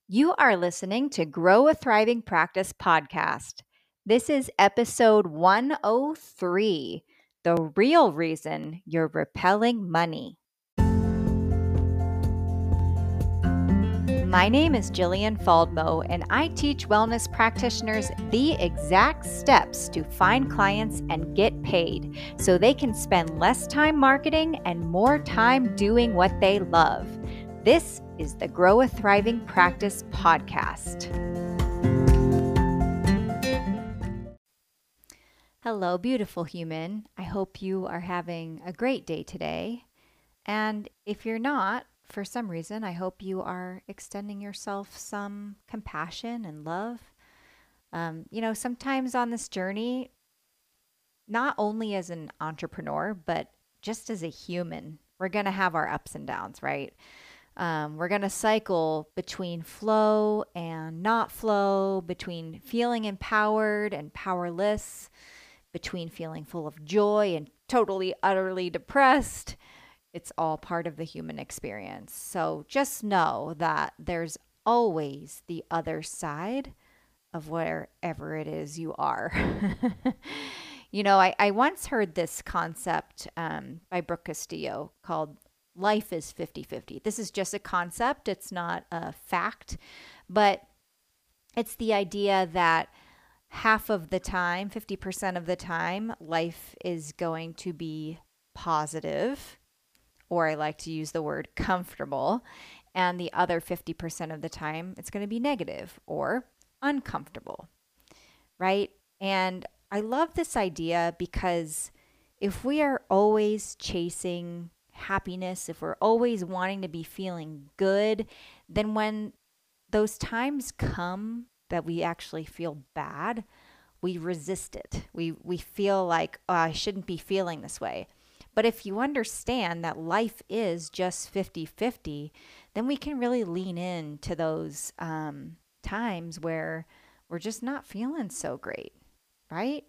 You are listening to Grow a Thriving Practice podcast. This is episode 103, The Real Reason You're Repelling Money. My name is Jillian Faldmo, and I teach wellness practitioners the exact steps to find clients and get paid so they can spend less time marketing and more time doing what they love. This is the Grow a Thriving Practice podcast. Hello, beautiful human. I hope you are having a great day today. And if you're not, for some reason, I hope you are extending yourself some compassion and love. Sometimes on this journey, not only as an entrepreneur, but just as a human, we're going to have our ups and downs, right? We're going to cycle between flow and not flow, between feeling empowered and powerless, between feeling full of joy and totally, utterly depressed. It's all part of the human experience. So just know that there's always the other side of wherever it is you are. I once heard this concept by Brooke Castillo called life is 50-50. This is just a concept. It's not a fact, but it's the idea that half of the time, 50% of the time, life is going to be positive, or I like to use the word comfortable, and the other 50% of the time, it's going to be negative or uncomfortable, right? And I love this idea because if we are always chasing happiness, if we're always wanting to be feeling good, then when those times come that we actually feel bad, we resist it. We feel like, oh, I shouldn't be feeling this way. But if you understand that life is just 50-50, then we can really lean into those times where we're just not feeling so great, right?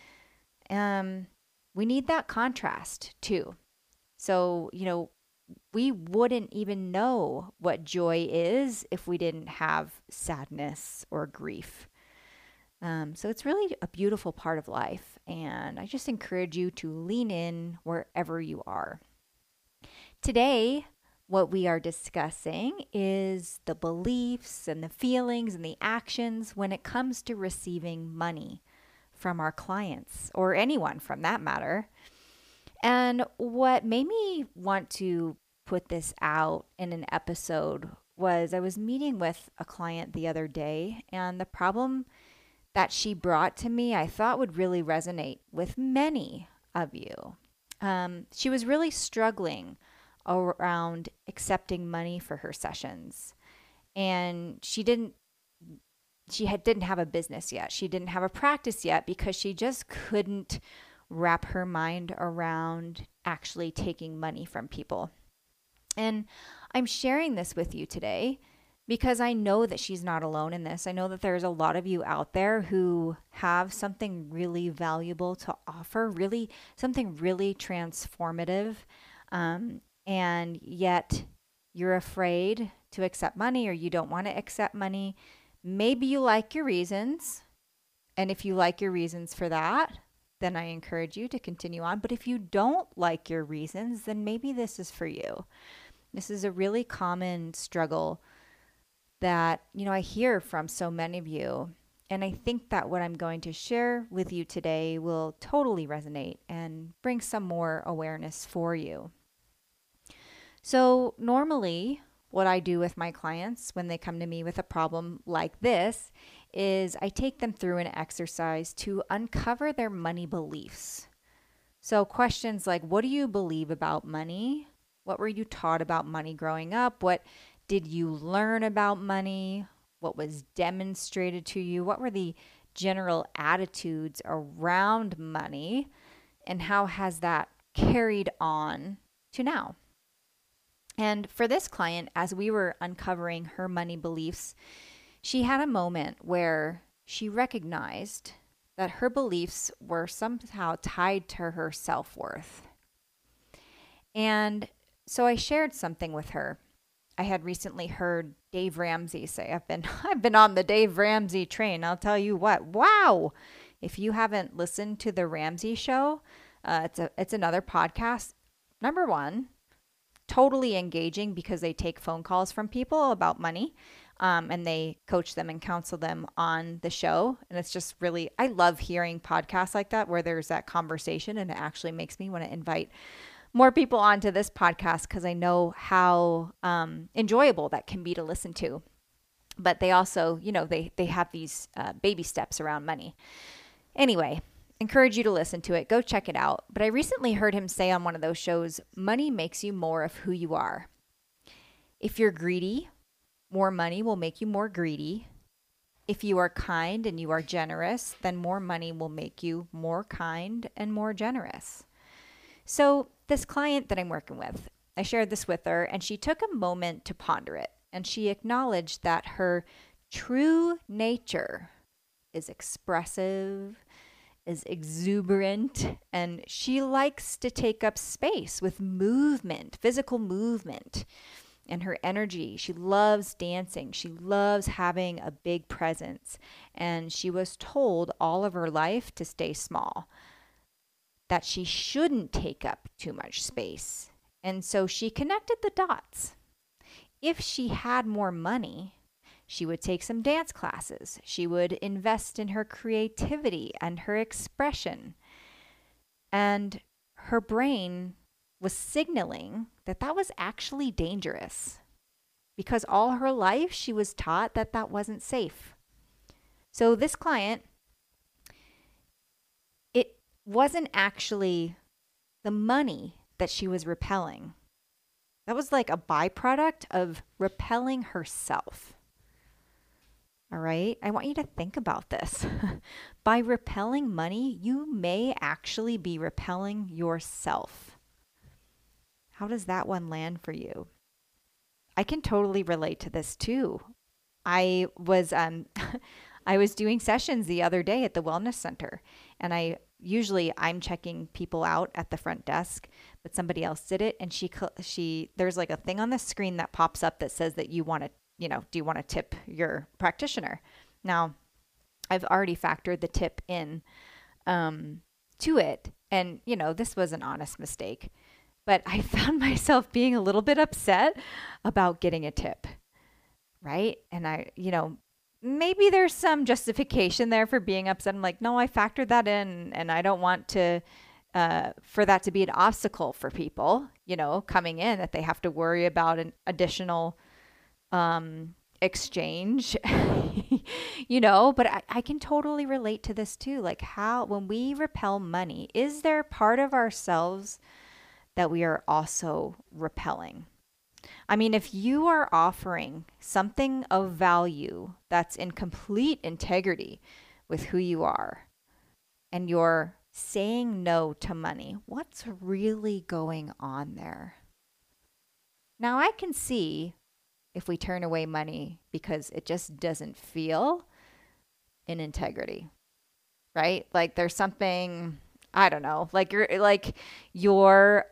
We need that contrast too. So, we wouldn't even know what joy is if we didn't have sadness or grief. So it's really a beautiful part of life. And I just encourage you to lean in wherever you are. Today, what we are discussing is the beliefs and the feelings and the actions when it comes to receiving money from our clients or anyone from that matter. And what made me want to put this out in an episode was I was meeting with a client the other day, and the problem that she brought to me I thought would really resonate with many of you. She was really struggling around accepting money for her sessions, and didn't have a business yet. She didn't have a practice yet because she just couldn't wrap her mind around actually taking money from people. And I'm sharing this with you today because I know that she's not alone in this. I know that there's a lot of you out there who have something really valuable to offer, really something really transformative, and yet you're afraid to accept money or you don't want to accept money. Maybe you like your reasons, and if you like your reasons for that, then I encourage you to continue on. But if you don't like your reasons, then maybe this is for you. This is a really common struggle that, I hear from so many of you. And I think that what I'm going to share with you today will totally resonate and bring some more awareness for you. So normally, what I do with my clients when they come to me with a problem like this is I take them through an exercise to uncover their money beliefs. So questions like, what do you believe about money? What were you taught about money growing up? What did you learn about money? What was demonstrated to you? What were the general attitudes around money? And how has that carried on to now? And for this client, as we were uncovering her money beliefs, she had a moment where she recognized that her beliefs were somehow tied to her self-worth. And so I shared something with her. I had recently heard Dave Ramsey say, I've been on the Dave Ramsey train. I'll tell you what. Wow. If you haven't listened to the Ramsey show, it's another podcast. Number one, totally engaging because they take phone calls from people about money, and they coach them and counsel them on the show. And it's just really, I love hearing podcasts like that where there's that conversation, and it actually makes me want to invite more people onto this podcast because I know how enjoyable that can be to listen to. But they also, they have these baby steps around money. Anyway, encourage you to listen to it. Go check it out. But I recently heard him say on one of those shows, money makes you more of who you are. If you're greedy, more money will make you more greedy. If you are kind and you are generous, then more money will make you more kind and more generous. So this client that I'm working with, I shared this with her, and she took a moment to ponder it. And she acknowledged that her true nature is expressive, is exuberant, and she likes to take up space with movement, physical movement, and her energy. She loves dancing. She loves having a big presence. And she was told all of her life to stay small, that she shouldn't take up too much space. And so she connected the dots. If she had more money, she would take some dance classes. She would invest in her creativity and her expression. And her brain was signaling that that was actually dangerous because all her life she was taught that that wasn't safe. So this client, it wasn't actually the money that she was repelling. That was like a byproduct of repelling herself. All right? I want you to think about this. By repelling money, you may actually be repelling yourself. How does that one land for you? I can totally relate to this too. I was I was doing sessions the other day at the wellness center, and I'm checking people out at the front desk, but somebody else did it, and she there's like a thing on the screen that pops up that says that you want to, do you want to tip your practitioner? Now, I've already factored the tip in to it, and this was an honest mistake, but I found myself being a little bit upset about getting a tip, right? And maybe there's some justification there for being upset. I'm like, no, I factored that in, and I don't want to for that to be an obstacle for people, coming in, that they have to worry about an additional exchange, but I can totally relate to this too. Like when we repel money, is there part of ourselves that we are also repelling? I mean, if you are offering something of value that's in complete integrity with who you are, and you're saying no to money, what's really going on there? Now, I can see if we turn away money because it just doesn't feel in integrity, right? Like there's something, I don't know, like your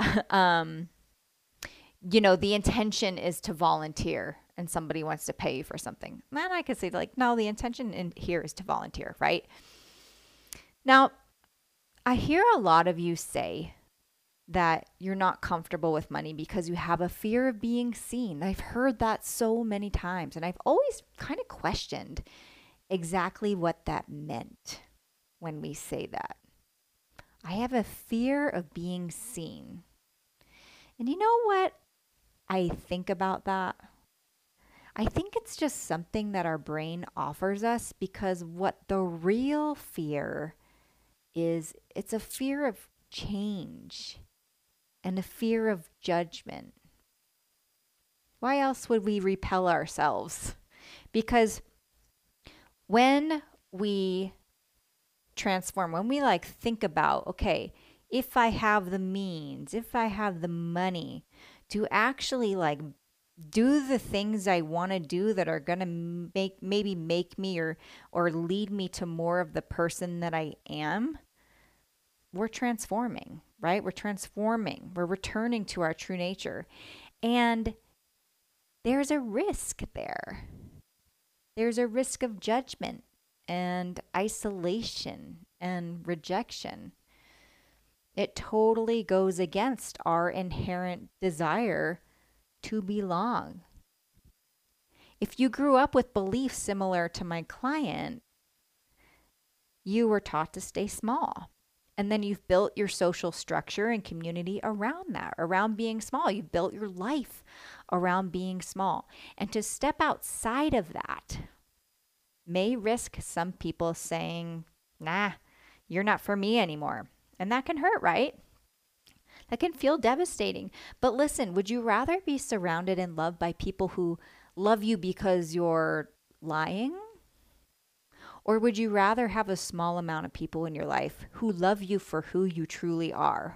the intention is to volunteer and somebody wants to pay you for something. Then I could say like, no, the intention in here is to volunteer, right? Now, I hear a lot of you say that you're not comfortable with money because you have a fear of being seen. I've heard that so many times, and I've always kind of questioned exactly what that meant when we say that. I have a fear of being seen. And you know what I think about that? I think it's just something that our brain offers us because what the real fear is, it's a fear of change and a fear of judgment. Why else would we repel ourselves? Because when we transform, when we think about, okay, if I have the means, if I have the money to actually do the things I want to do that are going to maybe make me or lead me to more of the person that I am, we're transforming, right? We're transforming. We're returning to our true nature. And there's a risk there. There's a risk of judgment and isolation and rejection. It totally goes against our inherent desire to belong. If you grew up with beliefs similar to my client, you were taught to stay small. And then you've built your social structure and community around that, around being small. You've built your life around being small. And to step outside of that may risk some people saying, nah, you're not for me anymore. And that can hurt, right? That can feel devastating. But listen, would you rather be surrounded and loved by people who love you because you're lying? Or would you rather have a small amount of people in your life who love you for who you truly are?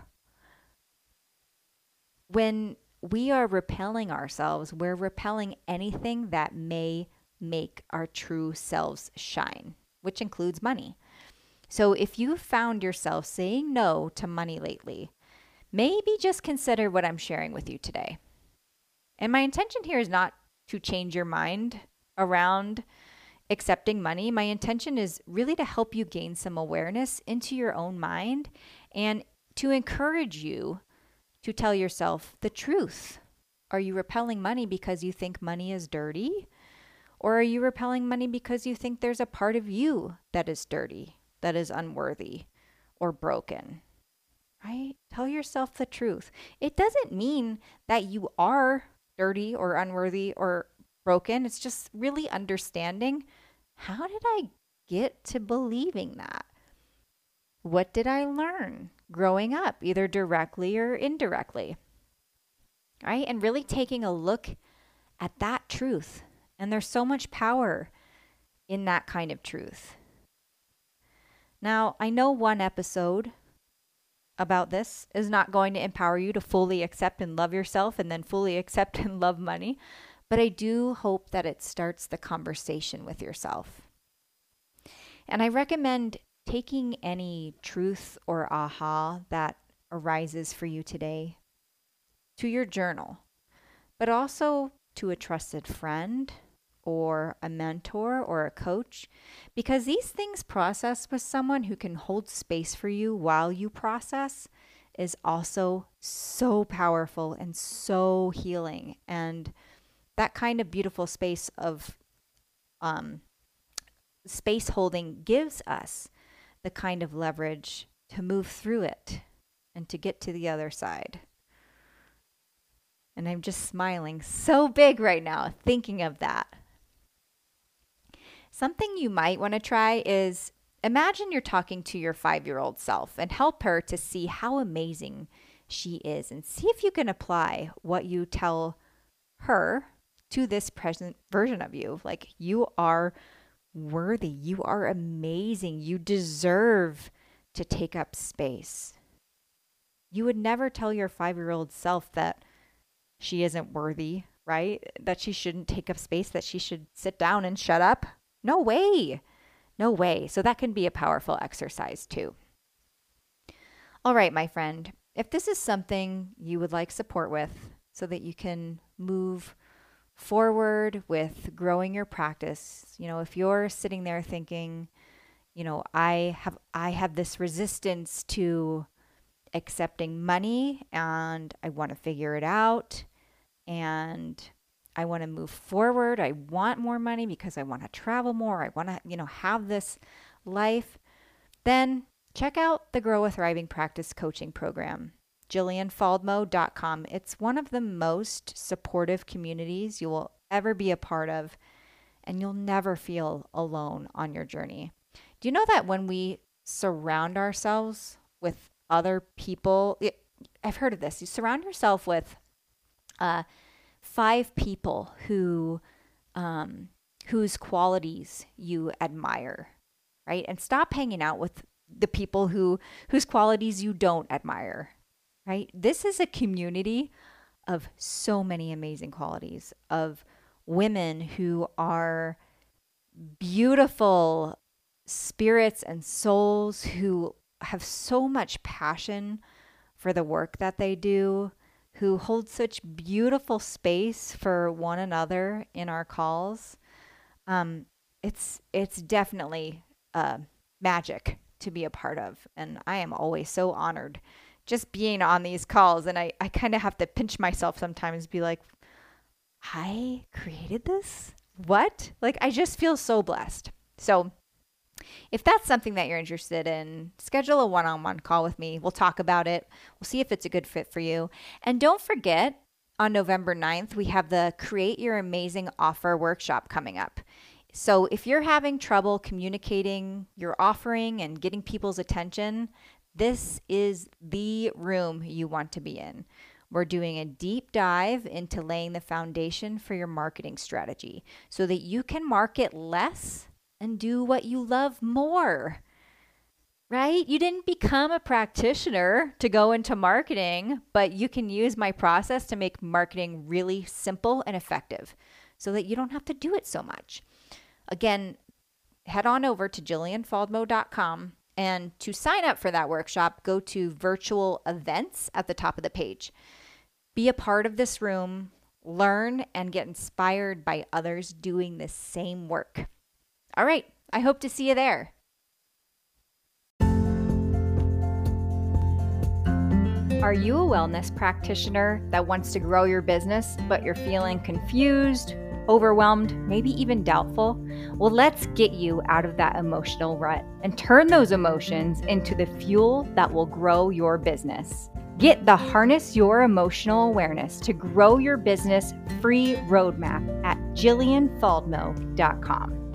When we are repelling ourselves, we're repelling anything that may make our true selves shine, which includes money. So if you found yourself saying no to money lately, maybe just consider what I'm sharing with you today. And my intention here is not to change your mind around accepting money. My intention is really to help you gain some awareness into your own mind and to encourage you to tell yourself the truth. Are you repelling money because you think money is dirty? Or are you repelling money because you think there's a part of you that is dirty, that is unworthy or broken? Right? Tell yourself the truth. It doesn't mean that you are dirty or unworthy or broken. It's just really understanding, how did I get to believing that? What did I learn growing up, either directly or indirectly? Right? And really taking a look at that truth. And there's so much power in that kind of truth. Now, I know one episode about this is not going to empower you to fully accept and love yourself and then fully accept and love money, but I do hope that it starts the conversation with yourself. And I recommend taking any truth or aha that arises for you today to your journal, but also to a trusted friend or a mentor or a coach, because these things processed with someone who can hold space for you while you process is also so powerful and so healing. And that kind of beautiful space of space holding gives us the kind of leverage to move through it and to get to the other side. And I'm just smiling so big right now thinking of that. Something you might want to try is imagine you're talking to your 5-year-old self and help her to see how amazing she is, and see if you can apply what you tell her to this present version of you. Like, you are worthy, you are amazing, you deserve to take up space. You would never tell your 5-year-old self that she isn't worthy, right? That she shouldn't take up space, that she should sit down and shut up. No way. No way. So that can be a powerful exercise too. All right, my friend, if this is something you would like support with so that you can move forward with growing your practice, if you're sitting there thinking, I have this resistance to accepting money and I want to figure it out and I want to move forward. I want more money because I want to travel more. I want to, have this life. Then check out the Grow a Thriving Practice coaching program, JillianFaldmo.com. It's one of the most supportive communities you will ever be a part of, and you'll never feel alone on your journey. Do you know that when we surround ourselves with other people, I've heard of this, you surround yourself with 5 people whose qualities you admire, right? And stop hanging out with the people whose qualities you don't admire, right? This is a community of so many amazing qualities, of women who are beautiful spirits and souls who have so much passion for the work that they do, who hold such beautiful space for one another in our calls. It's definitely magic to be a part of. And I am always so honored just being on these calls. And I kind of have to pinch myself sometimes, be like, I created this? What? Like, I just feel so blessed. So if that's something that you're interested in, schedule a one-on-one call with me. We'll talk about it. We'll see if it's a good fit for you. And don't forget, on November 9th, we have the Create Your Amazing Offer workshop coming up. So if you're having trouble communicating your offering and getting people's attention, this is the room you want to be in. We're doing a deep dive into laying the foundation for your marketing strategy so that you can market less and do what you love more, right? You didn't become a practitioner to go into marketing, but you can use my process to make marketing really simple and effective so that you don't have to do it so much. Again, head on over to jillianfaldmo.com, and to sign up for that workshop, go to virtual events at the top of the page. Be a part of this room, learn, and get inspired by others doing the same work. All right, I hope to see you there. Are you a wellness practitioner that wants to grow your business, but you're feeling confused, overwhelmed, maybe even doubtful? Well, let's get you out of that emotional rut and turn those emotions into the fuel that will grow your business. Get the Harness Your Emotional Awareness to Grow Your Business free roadmap at jillianfaldmo.com.